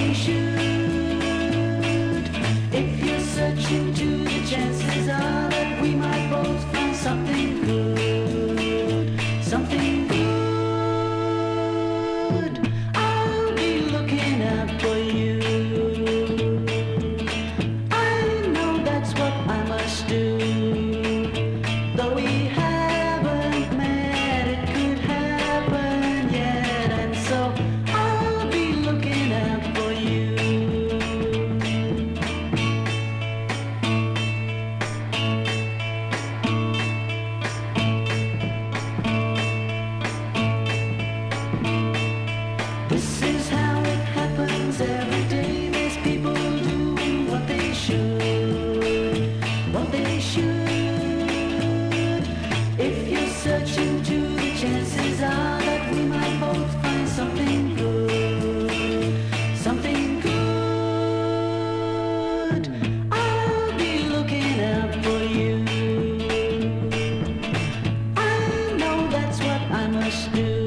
they should. If you're searching too, the chances are that we might both find something good, something good. I'll be looking out for you. I know that's what I must do. Though we haven't met, it could happen yet, and so I'll be looking out for you. This is how it happens every day. There's people doing what they should, what they should. If you're searching too, the chances are that we might both find something good, something good. I'll be looking out for you. I know that's what I must do.